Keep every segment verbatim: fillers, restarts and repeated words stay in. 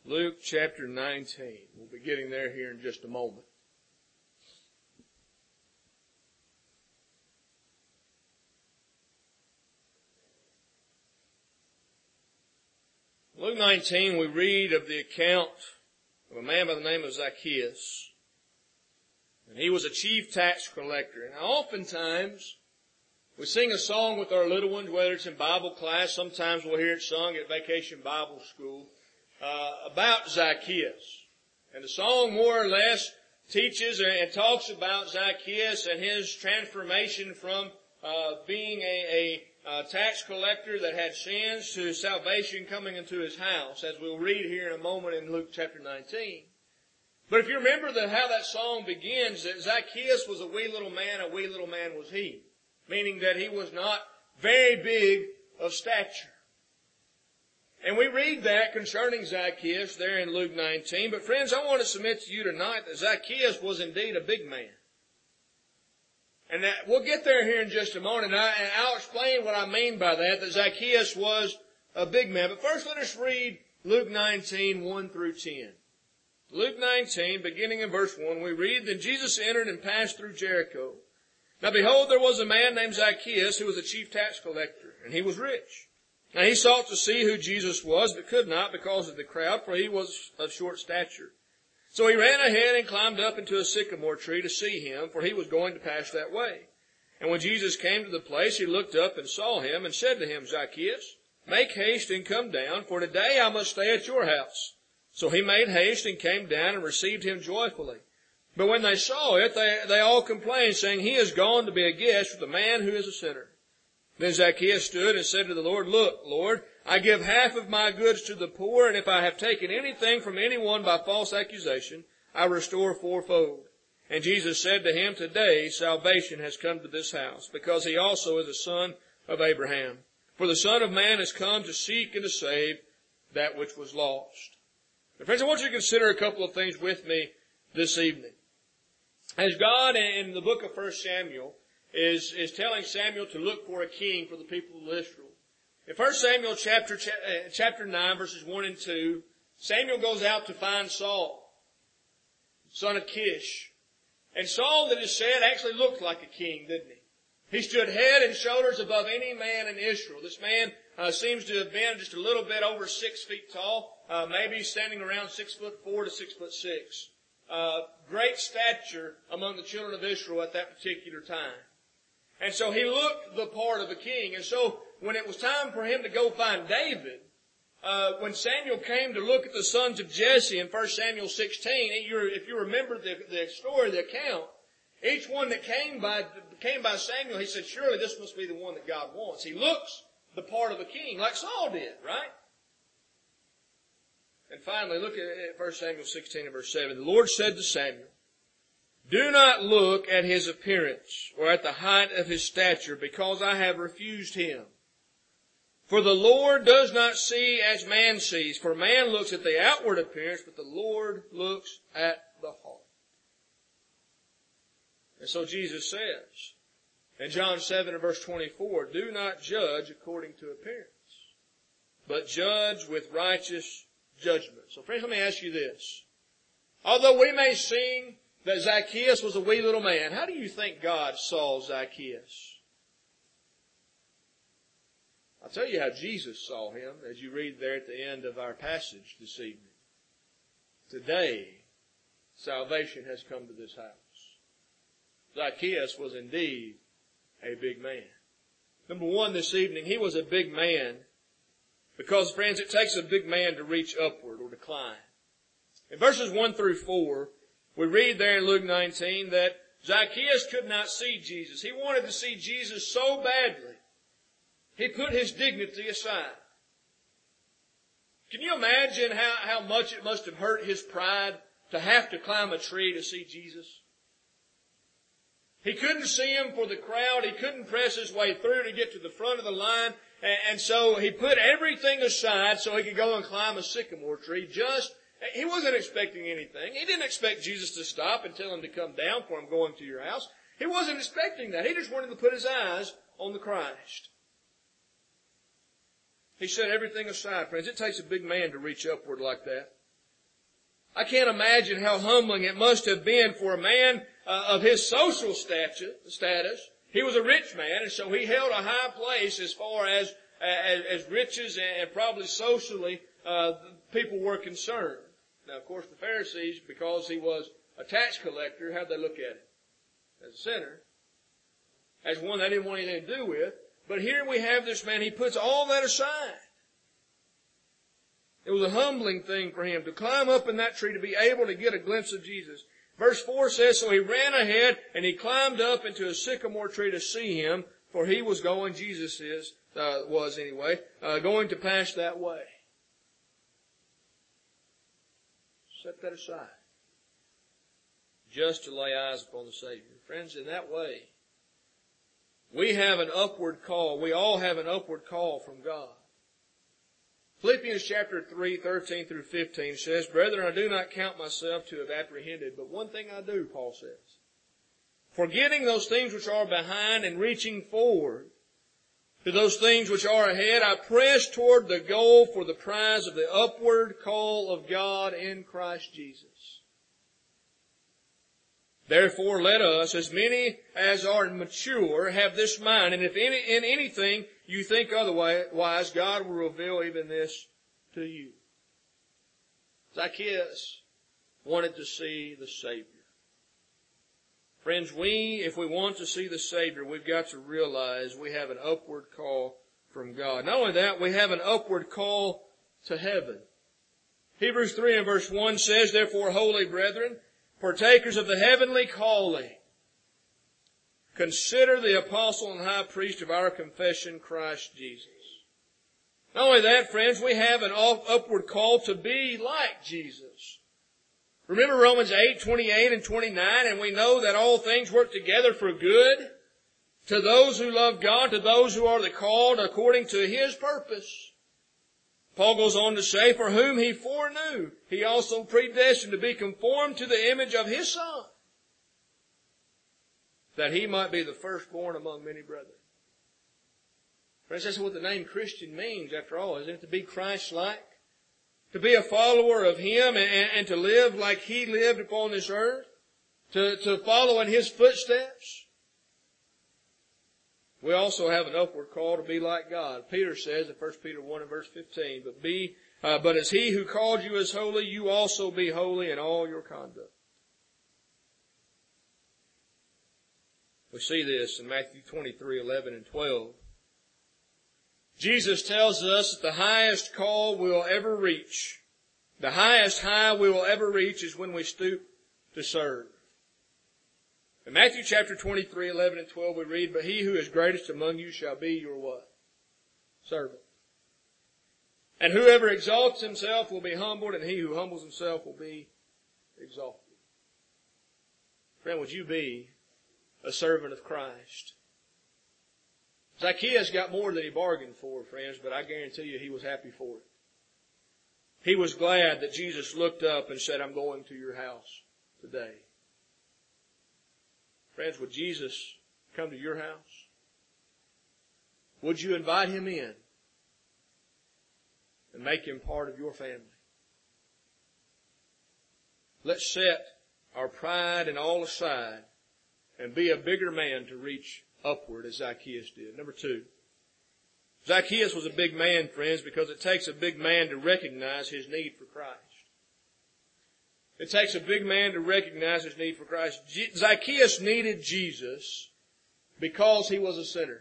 Luke chapter nineteen. We'll be getting there here in just a moment. Luke nineteen, we read of the account of a man by the name of Zacchaeus. And he was a chief tax collector. And oftentimes, we sing a song with our little ones, whether it's in Bible class, sometimes we'll hear it sung at Vacation Bible School, uh, about Zacchaeus. And the song more or less teaches and talks about Zacchaeus and his transformation from uh, being a, a, a tax collector that had sins to salvation coming into his house, as we'll read here in a moment in Luke chapter nineteen. But if you remember the, how that song begins, that Zacchaeus was a wee little man, a wee little man was he. Meaning that he was not very big of stature. And we read that concerning Zacchaeus there in Luke nineteen. But friends, I want to submit to you tonight that Zacchaeus was indeed a big man. And that, we'll get there here in just a moment, and, I, and I'll explain what I mean by that, that Zacchaeus was a big man. But first let us read Luke nineteen, one through ten. Luke nineteen, beginning in verse one, we read, Then Jesus entered and passed through Jericho. Now behold, there was a man named Zacchaeus who was a chief tax collector, and he was rich. Now he sought to see who Jesus was, but could not because of the crowd, for he was of short stature. So he ran ahead and climbed up into a sycamore tree to see him, for he was going to pass that way. And when Jesus came to the place, he looked up and saw him, and said to him, Zacchaeus, make haste and come down, for today I must stay at your house. So he made haste and came down and received him joyfully. But when they saw it, they, they all complained, saying, He is gone to be a guest with a man who is a sinner. Then Zacchaeus stood and said to the Lord, Look, Lord, I give half of my goods to the poor, and if I have taken anything from anyone by false accusation, I restore fourfold. And Jesus said to him, Today salvation has come to this house, because he also is a son of Abraham. For the Son of Man has come to seek and to save that which was lost. Now, friends, I want you to consider a couple of things with me this evening. As God in the book of First Samuel is, is telling Samuel to look for a king for the people of Israel. In First Samuel chapter, chapter nine, verses one and two, Samuel goes out to find Saul, son of Kish. And Saul, that is said, actually looked like a king, didn't he? He stood head and shoulders above any man in Israel. This man uh, seems to have been just a little bit over six feet tall, uh, maybe standing around six foot four to six foot six. Uh, great stature among the children of Israel at that particular time. And so he looked the part of a king. And so when it was time for him to go find David, uh, when Samuel came to look at the sons of Jesse in First Samuel sixteen, if you remember the, the story, the account, each one that came by, came by Samuel, he said, surely this must be the one that God wants. He looks the part of a king, like Saul did, right? And finally, look at First Samuel sixteen and verse seven. The Lord said to Samuel, Do not look at his appearance or at the height of his stature, because I have refused him. For the Lord does not see as man sees. For man looks at the outward appearance, but the Lord looks at the heart. And so Jesus says in John seven and verse twenty-four, Do not judge according to appearance, but judge with righteous judgment. So friends, let me ask you this. Although we may sing that Zacchaeus was a wee little man, how do you think God saw Zacchaeus? I'll tell you how Jesus saw him as you read there at the end of our passage this evening. Today, salvation has come to this house. Zacchaeus was indeed a big man. Number one this evening, he was a big man because, friends, it takes a big man to reach upward or to climb. In verses one through four, we read there in Luke nineteen that Zacchaeus could not see Jesus. He wanted to see Jesus so badly, he put his dignity aside. Can you imagine how, how much it must have hurt his pride to have to climb a tree to see Jesus? He couldn't see him for the crowd. He couldn't press his way through to get to the front of the line. And, and so he put everything aside so he could go and climb a sycamore tree. Just, he wasn't expecting anything. He didn't expect Jesus to stop and tell him to come down for him going to your house. He wasn't expecting that. He just wanted to put his eyes on the Christ. He set everything aside, friends. It takes a big man to reach upward like that. I can't imagine how humbling it must have been for a man uh, of his social status. He was a rich man, and so he held a high place as far as as, as riches and probably socially uh, people were concerned. Now, of course, the Pharisees, because he was a tax collector, how'd they look at him? As a sinner. As one they didn't want anything to do with. But here we have this man, he puts all that aside. It was a humbling thing for him to climb up in that tree to be able to get a glimpse of Jesus. Verse four says, so he ran ahead and he climbed up into a sycamore tree to see him, for he was going, Jesus is, uh, was anyway, uh, going to pass that way. Set that aside. Just to lay eyes upon the Savior. Friends, in that way, we have an upward call. We all have an upward call from God. Philippians chapter three, thirteen through fifteen says, brethren, I do not count myself to have apprehended, but one thing I do, Paul says, forgetting those things which are behind and reaching forward to those things which are ahead, I press toward the goal for the prize of the upward call of God in Christ Jesus. Therefore, let us, as many as are mature, have this mind, and if any, in anything you think otherwise, God will reveal even this to you. Zacchaeus wanted to see the Savior. Friends, we, if we want to see the Savior, we've got to realize we have an upward call from God. Not only that, we have an upward call to heaven. Hebrews three and verse one says, therefore, holy brethren, partakers of the heavenly calling, consider the apostle and high priest of our confession, Christ Jesus. Not only that, friends, we have an upward call to be like Jesus. Remember Romans eight, twenty-eight and twenty-nine, and we know that all things work together for good to those who love God, to those who are the called according to His purpose. Paul goes on to say, for whom He foreknew, He also predestined to be conformed to the image of His Son, that He might be the firstborn among many brethren. Friends, that's what the name Christian means, after all, isn't it? To be Christ-like, to be a follower of Him, and, and to live like He lived upon this earth, to, to follow in His footsteps. We also have an upward call to be like God. Peter says in First Peter one and verse fifteen, but be, uh, but as He who called you is holy, you also be holy in all your conduct. We see this in Matthew twenty-three, eleven and twelve. Jesus tells us that the highest call we will ever reach, the highest high we will ever reach is when we stoop to serve. In Matthew chapter twenty-three, eleven and twelve we read, but he who is greatest among you shall be your what? Servant. And whoever exalts himself will be humbled, and he who humbles himself will be exalted. Friend, would you be a servant of Christ? Zacchaeus got more than he bargained for, friends, but I guarantee you he was happy for it. He was glad that Jesus looked up and said, I'm going to your house today. Friends, would Jesus come to your house? Would you invite Him in and make Him part of your family? Let's set our pride and all aside and be a bigger man to reach upward as Zacchaeus did. Number two, Zacchaeus was a big man, friends, because it takes a big man to recognize his need for Christ. It takes a big man to recognize his need for Christ. Zacchaeus needed Jesus because he was a sinner.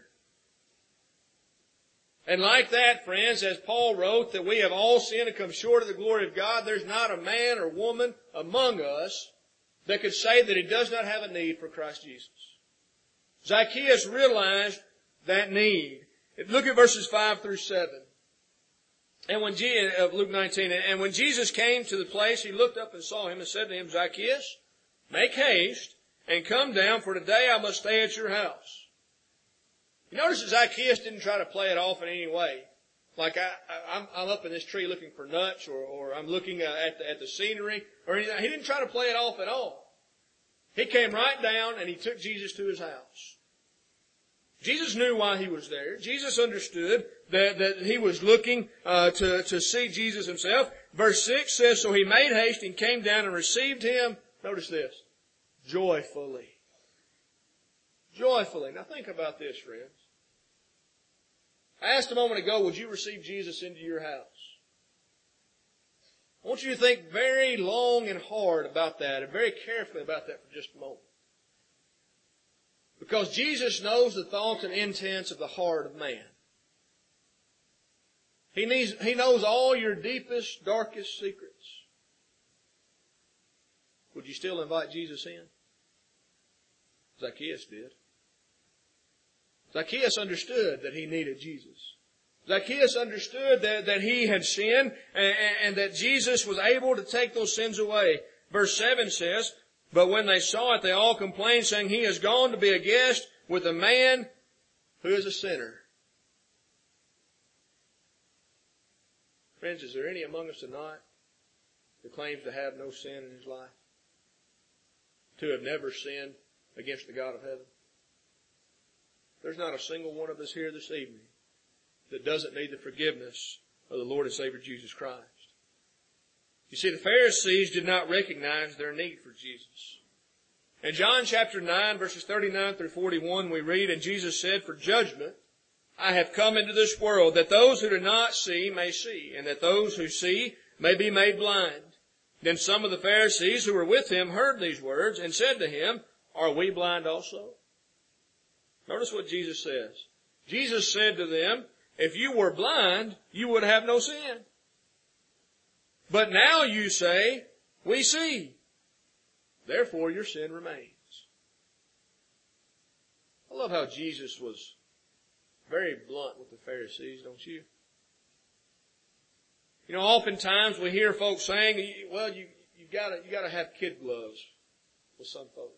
And like that, friends, as Paul wrote, that we have all sinned and come short of the glory of God, there's not a man or woman among us that could say that he does not have a need for Christ Jesus. Zacchaeus realized that need. Look at verses five through seven. And when Je- of Luke nineteen, and when Jesus came to the place, he looked up and saw him and said to him, Zacchaeus, make haste and come down, for today I must stay at your house. You notice that Zacchaeus didn't try to play it off in any way. Like I, I, I'm, I'm up in this tree looking for nuts, or, or I'm looking at the, at the scenery, or anything. He didn't try to play it off at all. He came right down and he took Jesus to his house. Jesus knew why he was there. Jesus understood that, that he was looking uh, to, to see Jesus himself. Verse six says, so he made haste and came down and received him. Notice this. Joyfully. Joyfully. Now think about this, friends. I asked a moment ago, would you receive Jesus into your house? I want you to think very long and hard about that and very carefully about that for just a moment. Because Jesus knows the thoughts and intents of the heart of man. He, needs, he knows all your deepest, darkest secrets. Would you still invite Jesus in? Zacchaeus did. Zacchaeus understood that he needed Jesus. Zacchaeus understood that, that he had sinned and, and that Jesus was able to take those sins away. Verse seven says, but when they saw it, they all complained, saying, he has gone to be a guest with a man who is a sinner. Friends, is there any among us tonight who claims to have no sin in his life? To have never sinned against the God of heaven? There's not a single one of us here this evening that doesn't need the forgiveness of the Lord and Savior Jesus Christ. You see, the Pharisees did not recognize their need for Jesus. In John chapter nine, verses thirty-nine through forty-one, we read, and Jesus said, for judgment I have come into this world, that those who do not see may see, and that those who see may be made blind. Then some of the Pharisees who were with him heard these words and said to him, are we blind also? Notice what Jesus says. Jesus said to them, if you were blind, you would have no sin. But now you say, we see. Therefore your sin remains. I love how Jesus was very blunt with the Pharisees, don't you? You know, oftentimes we hear folks saying, well, you, you gotta, you gotta have kid gloves with some folks.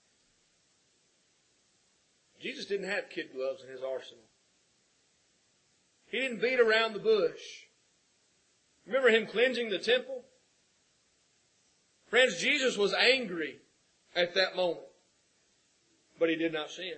Jesus didn't have kid gloves in his arsenal. He didn't beat around the bush. Remember him cleansing the temple? Friends, Jesus was angry at that moment, but he did not sin.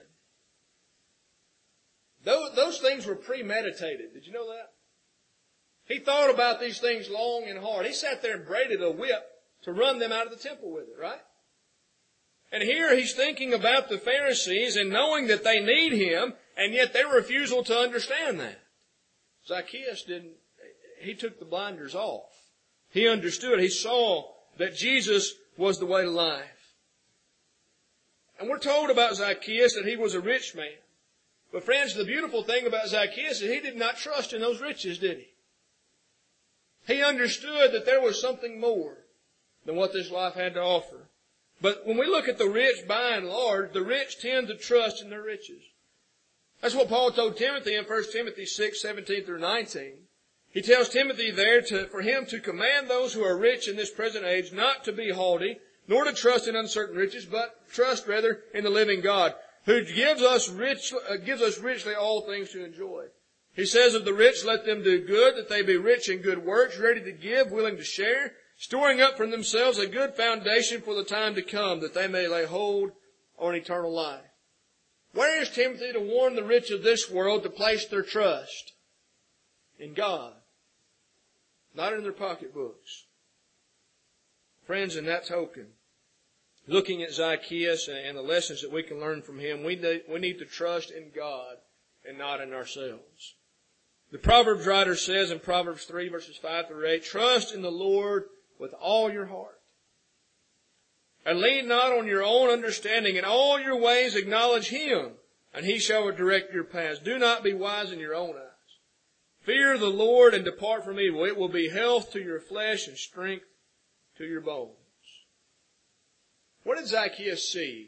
Those, those things were premeditated. Did you know that? He thought about these things long and hard. He sat there and braided a whip to run them out of the temple with it, right? And here he's thinking about the Pharisees and knowing that they need him, and yet their refusal to understand that. Zacchaeus didn't, he took the blinders off. He understood. He saw that Jesus was the way to life. And we're told about Zacchaeus that he was a rich man. But friends, the beautiful thing about Zacchaeus is he did not trust in those riches, did he? He understood that there was something more than what this life had to offer. But when we look at the rich, by and large, the rich tend to trust in their riches. That's what Paul told Timothy in First Timothy six, seventeen through nineteen. He tells Timothy there to, for him to command those who are rich in this present age not to be haughty, nor to trust in uncertain riches, but trust rather in the living God, who gives us rich, uh, gives us richly all things to enjoy. He says of the rich, let them do good, that they be rich in good works, ready to give, willing to share, storing up for themselves a good foundation for the time to come, that they may lay hold on eternal life. Where is Timothy to warn the rich of this world to place their trust? In God, not in their pocketbooks. Friends, in that token, looking at Zacchaeus and the lessons that we can learn from him, we need, we need to trust in God and not in ourselves. The Proverbs writer says in Proverbs three, verses five through eight, trust in the Lord with all your heart. And lean not on your own understanding. In all your ways acknowledge him, and he shall direct your paths. Do not be wise in your own eyes. Fear the Lord and depart from evil. It will be health to your flesh and strength to your bones. What did Zacchaeus see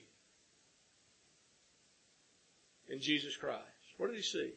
in Jesus Christ? What did he see?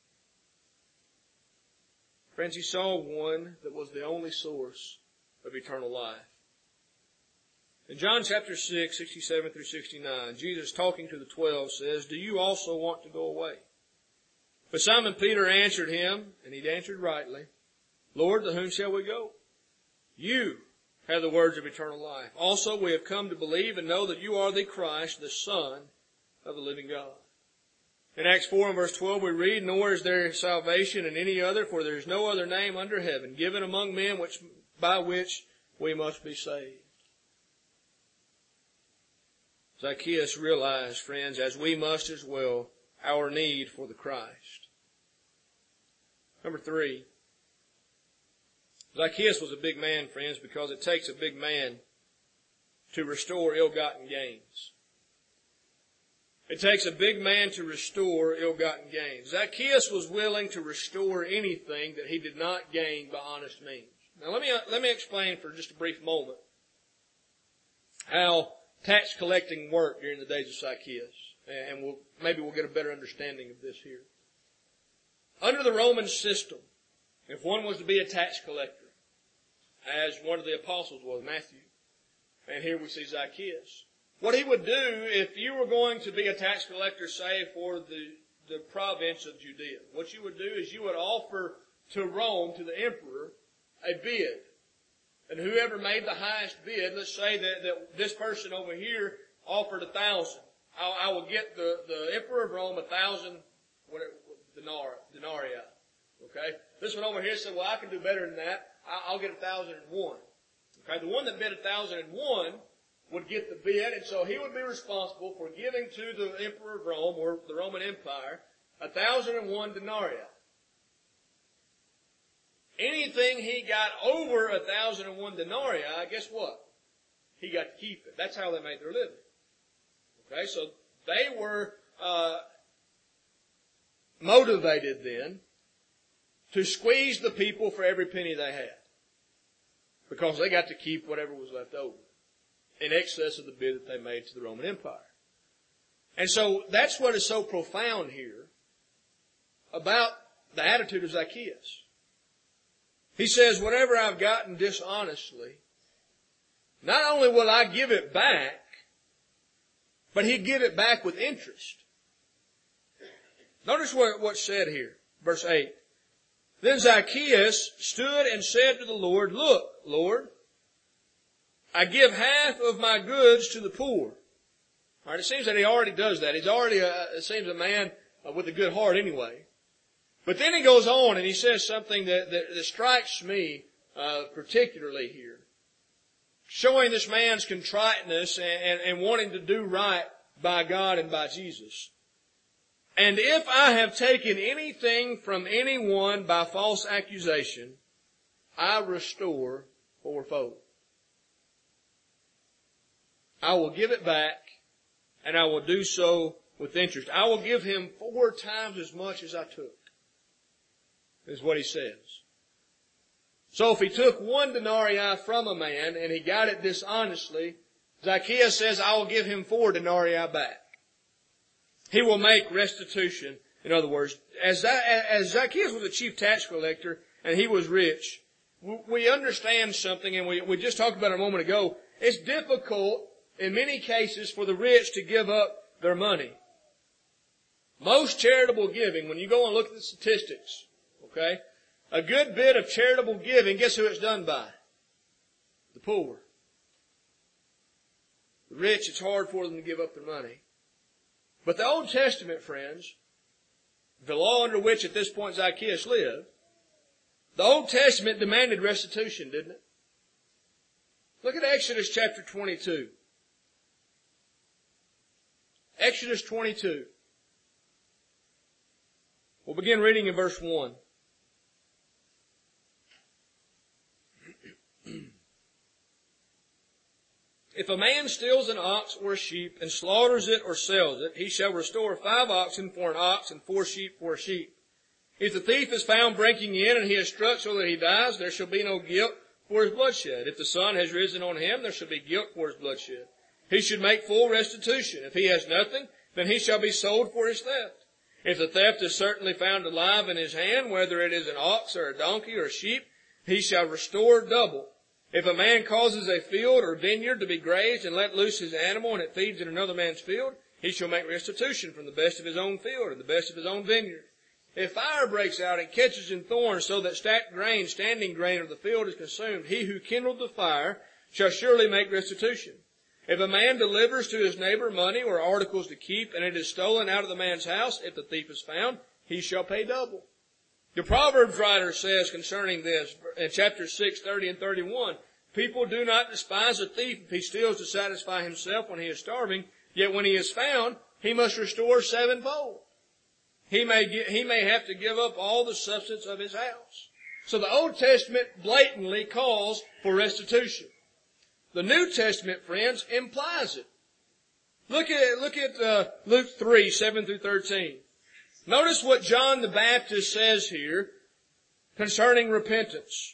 Friends, he saw one that was the only source of eternal life. In John chapter six, sixty-seven through sixty-nine, Jesus talking to the twelve says, do you also want to go away? But Simon Peter answered him, and he answered rightly, Lord, to whom shall we go? You have the words of eternal life. Also we have come to believe and know that you are the Christ, the Son of the living God. In Acts four and verse twelve we read, "Nor is there salvation in any other, for there is no other name under heaven given among men which by which we must be saved." Zacchaeus realized, friends, as we must as well, our need for the Christ. Number three, Zacchaeus was a big man, friends, because it takes a big man to restore ill-gotten gains. It takes a big man to restore ill-gotten gains. Zacchaeus was willing to restore anything that he did not gain by honest means. Now let me, let me explain for just a brief moment how tax collecting worked during the days of Zacchaeus. And we'll, maybe we'll get a better understanding of this here. Under the Roman system, if one was to be a tax collector, as one of the apostles was, Matthew, and here we see Zacchaeus, what he would do if you were going to be a tax collector, say, for the, the province of Judea, what you would do is you would offer to Rome, to the emperor, a bid. And whoever made the highest bid, let's say that, that this person over here offered a thousand. I, I will get the, the emperor of Rome a thousand denarii. denarii. Okay? This one over here said, well, I can do better than that. I, I'll get a thousand and one. Okay? The one that bid a thousand and one would get the bid, and so he would be responsible for giving to the emperor of Rome, or the Roman Empire, a thousand and one denarii. Anything he got over a thousand and one denarii, guess what? He got to keep it. That's how they made their living. Okay, so they were uh, motivated then to squeeze the people for every penny they had, because they got to keep whatever was left over in excess of the bid that they made to the Roman Empire. And so that's what is so profound here about the attitude of Zacchaeus. He says, whatever I've gotten dishonestly, not only will I give it back, but he'd give it back with interest. Notice what, what's said here, verse eight. Then Zacchaeus stood and said to the Lord, "Look, Lord, I give half of my goods to the poor." All right, it seems that he already does that. He's already, a, it seems, a man with a good heart anyway. But then he goes on and he says something that, that, that strikes me uh, particularly here, showing this man's contriteness and, and, and wanting to do right by God and by Jesus. "And if I have taken anything from anyone by false accusation, I restore fourfold. I will give it back, and I will do so with interest. I will give him four times as much as I took," is what he says. So if he took one denarii from a man and he got it dishonestly, Zacchaeus says, I will give him four denarii back. He will make restitution. In other words, as, as Zacchaeus was a chief tax collector and he was rich, we understand something, and we, we just talked about it a moment ago. It's difficult in many cases for the rich to give up their money. Most charitable giving, when you go and look at the statistics, okay, a good bit of charitable giving, guess who it's done by? The poor. The rich, it's hard for them to give up their money. But the Old Testament, friends, the law under which at this point Zacchaeus lived, the Old Testament demanded restitution, didn't it? Look at Exodus chapter twenty-two. Exodus twenty-two. We'll begin reading in verse one. If a man steals an ox or a sheep and slaughters it or sells it, he shall restore five oxen for an ox and four sheep for a sheep. If the thief is found breaking in and he is struck so that he dies, there shall be no guilt for his bloodshed. If the sun has risen on him, there shall be guilt for his bloodshed. He should make full restitution. If he has nothing, then he shall be sold for his theft. If the theft is certainly found alive in his hand, whether it is an ox or a donkey or a sheep, he shall restore double. If a man causes a field or vineyard to be grazed and let loose his animal and it feeds in another man's field, he shall make restitution from the best of his own field and the best of his own vineyard. If fire breaks out and catches in thorns so that stacked grain, standing grain of the field is consumed, he who kindled the fire shall surely make restitution. If a man delivers to his neighbor money or articles to keep, and it is stolen out of the man's house, if the thief is found, he shall pay double. The Proverbs writer says concerning this, in chapter six, thirty and thirty-one, people do not despise a thief if he steals to satisfy himself when he is starving, yet when he is found, he must restore sevenfold. He may get, he may have to give up all the substance of his house. So the Old Testament blatantly calls for restitution. The New Testament, friends, implies it. Look at, look at uh, Luke three, seven through thirteen. Notice what John the Baptist says here concerning repentance.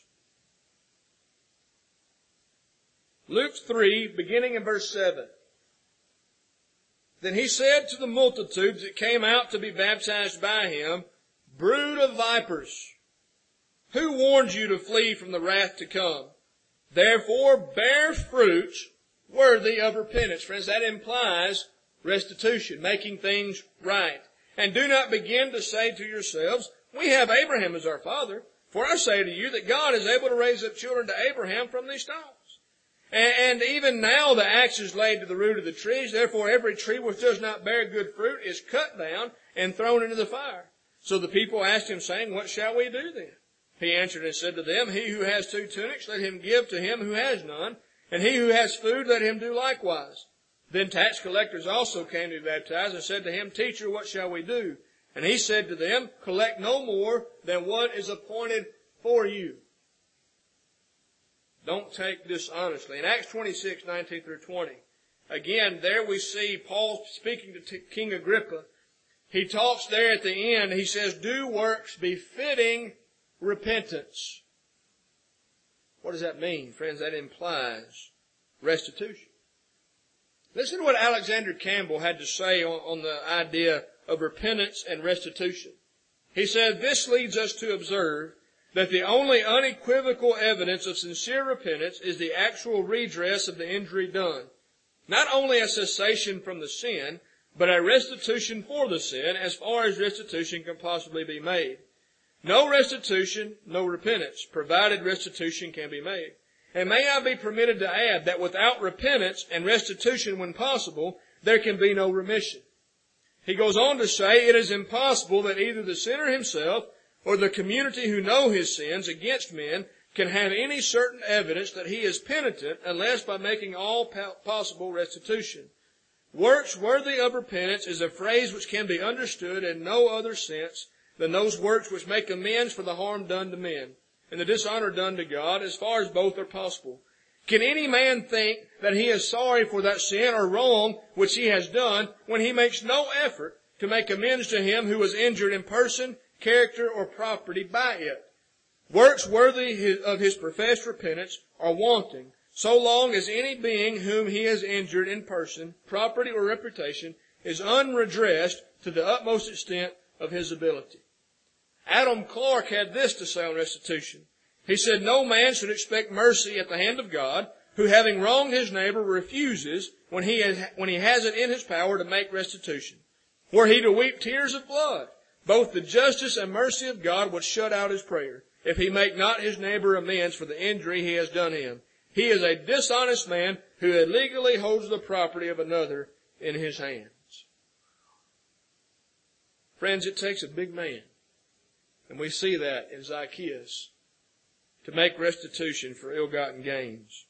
Luke three, beginning in verse seven. Then he said to the multitudes that came out to be baptized by him, brood of vipers, who warned you to flee from the wrath to come? Therefore bear fruits worthy of repentance. Friends, that implies restitution, making things right. And do not begin to say to yourselves, we have Abraham as our father. For I say to you that God is able to raise up children to Abraham from these stones. And even now the axe is laid to the root of the trees. Therefore every tree which does not bear good fruit is cut down and thrown into the fire. So the people asked him, saying, what shall we do then? He answered and said to them, he who has two tunics, let him give to him who has none. And he who has food, let him do likewise. Then tax collectors also came to be baptized and said to him, Teacher, what shall we do? And he said to them, collect no more than what is appointed for you. Don't take this honestly. In Acts twenty-six, nineteen through twenty, again, there we see Paul speaking to King Agrippa. He talks there at the end, he says, do works befitting repentance. What does that mean? Friends, that implies restitution. Listen to what Alexander Campbell had to say on, on the idea of repentance and restitution. He said, this leads us to observe that the only unequivocal evidence of sincere repentance is the actual redress of the injury done. Not only a cessation from the sin, but a restitution for the sin, as far as restitution can possibly be made. No restitution, no repentance, provided restitution can be made. And may I be permitted to add that without repentance and restitution when possible, there can be no remission. He goes on to say it is impossible that either the sinner himself or the community who know his sins against men can have any certain evidence that he is penitent unless by making all possible restitution. Works worthy of repentance is a phrase which can be understood in no other sense than those works which make amends for the harm done to men and the dishonor done to God, as far as both are possible. Can any man think that he is sorry for that sin or wrong which he has done when he makes no effort to make amends to him who was injured in person, character, or property by it? Works worthy of his professed repentance are wanting, so long as any being whom he has injured in person, property, or reputation is unredressed to the utmost extent of his ability. Adam Clarke had this to say on restitution. He said, no man should expect mercy at the hand of God, who having wronged his neighbor refuses, when he has, when he has it in his power, to make restitution. Were he to weep tears of blood, both the justice and mercy of God would shut out his prayer, if he make not his neighbor amends for the injury he has done him. He is a dishonest man who illegally holds the property of another in his hands. Friends, it takes a big man, and we see that in Zacchaeus, to make restitution for ill-gotten gains.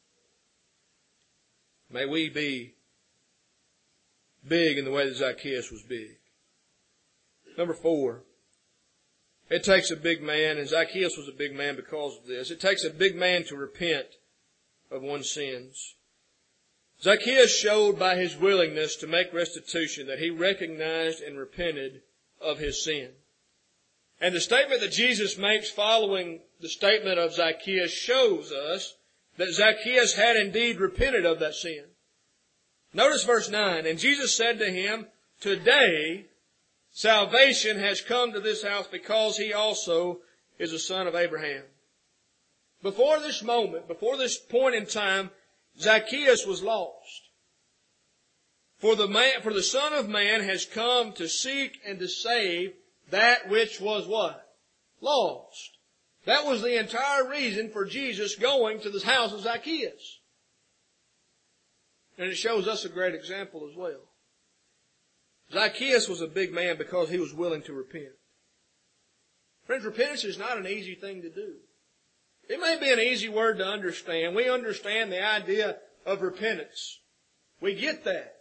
May we be big in the way that Zacchaeus was big. Number four, it takes a big man, and Zacchaeus was a big man because of this. It takes a big man to repent of one's sins. Zacchaeus showed by his willingness to make restitution that he recognized and repented of his sin. And the statement that Jesus makes following the statement of Zacchaeus shows us that Zacchaeus had indeed repented of that sin. Notice verse nine. And Jesus said to him, today salvation has come to this house, because he also is a son of Abraham. Before this moment, before this point in time, Zacchaeus was lost. For the man, for the Son of Man has come to seek and to save that which was what? Lost. That was the entire reason for Jesus going to the house of Zacchaeus. And it shows us a great example as well. Zacchaeus was a big man because he was willing to repent. Friends, repentance is not an easy thing to do. It may be an easy word to understand. We understand the idea of repentance. We get that.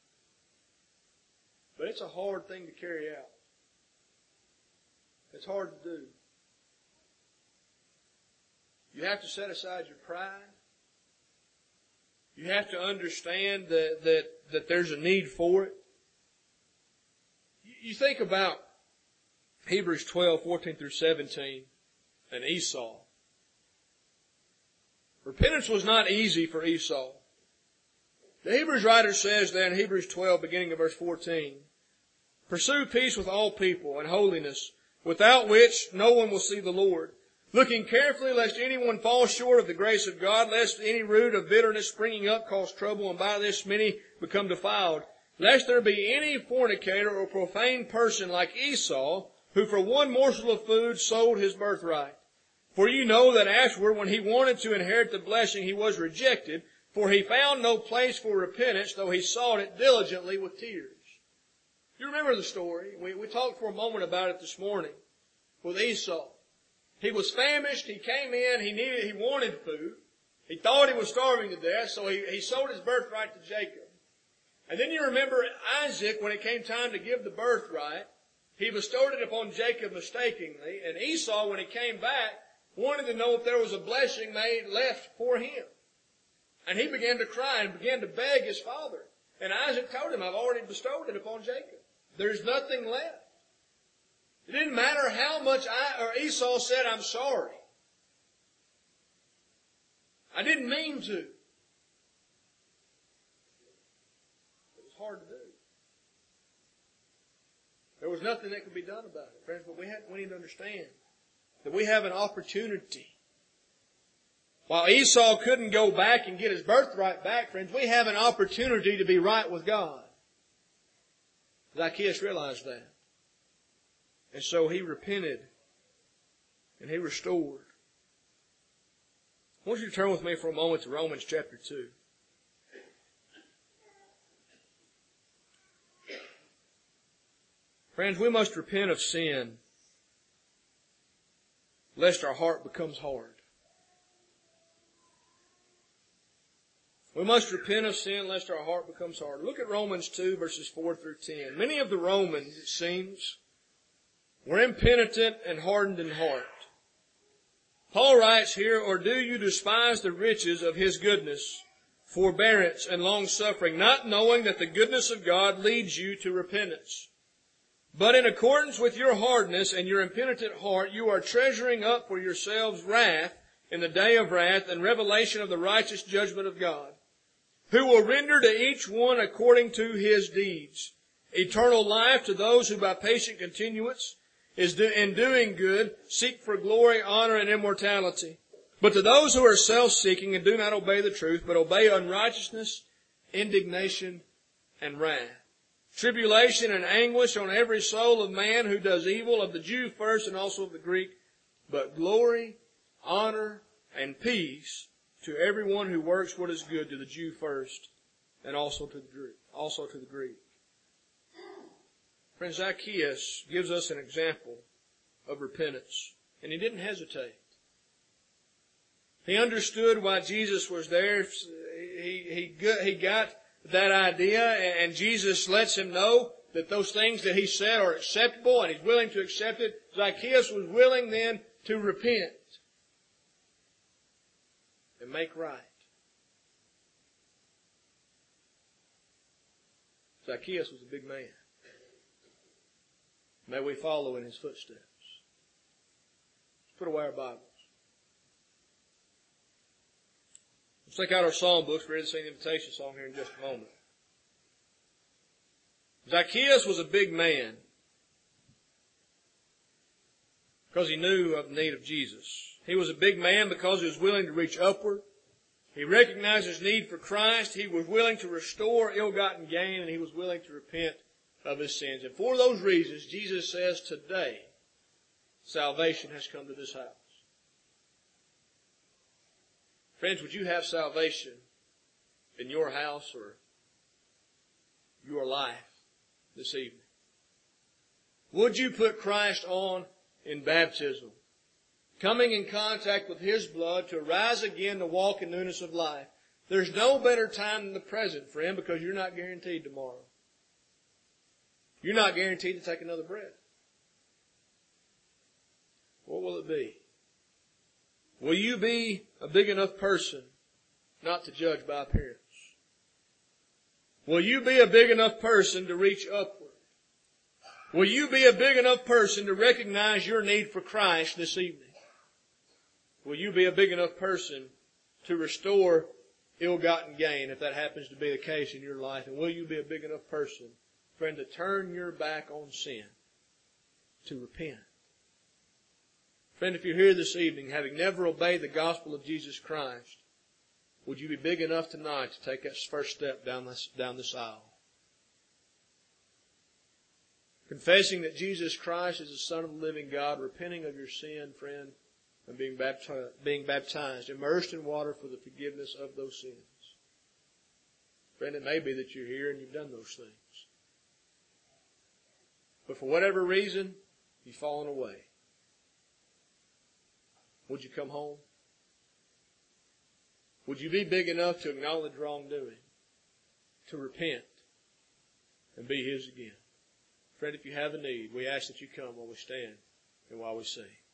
But it's a hard thing to carry out. It's hard to do. You have to set aside your pride. You have to understand that, that, that there's a need for it. You think about Hebrews twelve, fourteen through seventeen, and Esau. Repentance was not easy for Esau. The Hebrews writer says there in Hebrews twelve, beginning of verse fourteen, "Pursue peace with all people and holiness, without which no one will see the Lord. Looking carefully lest anyone fall short of the grace of God, lest any root of bitterness springing up cause trouble, and by this many become defiled. Lest there be any fornicator or profane person like Esau, who for one morsel of food sold his birthright. For you know that afterward, when he wanted to inherit the blessing, he was rejected, for he found no place for repentance, though he sought it diligently with tears." You remember the story. We, we talked for a moment about it this morning with Esau. He was famished. He came in. He needed, he wanted food. He thought he was starving to death, so he, he sold his birthright to Jacob. And then you remember Isaac, when it came time to give the birthright, he bestowed it upon Jacob mistakenly. And Esau, when he came back, wanted to know if there was a blessing made left for him. And he began to cry and began to beg his father. And Isaac told him, "I've already bestowed it upon Jacob. There's nothing left." It didn't matter how much I, or Esau said, "I'm sorry. I didn't mean to." It was hard to do. There was nothing that could be done about it, friends, but we, have, we need to understand that we have an opportunity. While Esau couldn't go back and get his birthright back, friends, we have an opportunity to be right with God. Zacchaeus realized that. And so he repented and he restored. I want you to turn with me for a moment to Romans chapter two. Friends, we must repent of sin lest our heart becomes hard. We must repent of sin lest our heart becomes hard. Look at Romans two, verses four through ten. Many of the Romans, it seems, were impenitent and hardened in heart. Paul writes here, "Or do you despise the riches of His goodness, forbearance, and long-suffering, not knowing that the goodness of God leads you to repentance? But in accordance with your hardness and your impenitent heart, you are treasuring up for yourselves wrath in the day of wrath and revelation of the righteous judgment of God, who will render to each one according to his deeds. Eternal life to those who by patient continuance is do, in doing good seek for glory, honor, and immortality. But to those who are self-seeking and do not obey the truth, but obey unrighteousness, indignation, and wrath. Tribulation and anguish on every soul of man who does evil, of the Jew first and also of the Greek. But glory, honor, and peace to everyone who works what is good, to the Jew first and also to the Greek. Also to the Greek. Friend, Zacchaeus gives us an example of repentance, and he didn't hesitate. He understood why Jesus was there. He, he, he got that idea, and Jesus lets him know that those things that he said are acceptable, and he's willing to accept it. Zacchaeus was willing then to repent and make right. Zacchaeus was a big man. May we follow in his footsteps. Let's put away our Bibles. Let's take out our psalm books. We're ready to sing the invitation song here in just a moment. Zacchaeus was a big man because he knew of the need of Jesus. He was a big man because he was willing to reach upward. He recognized his need for Christ. He was willing to restore ill-gotten gain, and he was willing to repent of his sins. And for those reasons, Jesus says today, salvation has come to this house. Friends, would you have salvation in your house or your life this evening? Would you put Christ on in baptism, coming in contact with His blood to rise again to walk in newness of life? There's no better time than the present, friend, because you're not guaranteed tomorrow. You're not guaranteed to take another breath. What will it be? Will you be a big enough person not to judge by appearance? Will you be a big enough person to reach upward? Will you be a big enough person to recognize your need for Christ this evening? Will you be a big enough person to restore ill-gotten gain, if that happens to be the case in your life? And will you be a big enough person, friend, to turn your back on sin, to repent? Friend, if you're here this evening, having never obeyed the gospel of Jesus Christ, would you be big enough tonight to take that first step down this, down this aisle? Confessing that Jesus Christ is the Son of the living God, repenting of your sin, friend, and being baptized, being baptized, immersed in water for the forgiveness of those sins. Friend, it may be that you're here and you've done those things. But for whatever reason, you've fallen away. Would you come home? Would you be big enough to acknowledge wrongdoing, to repent, and be His again? Friend, if you have a need, we ask that you come while we stand and while we sing.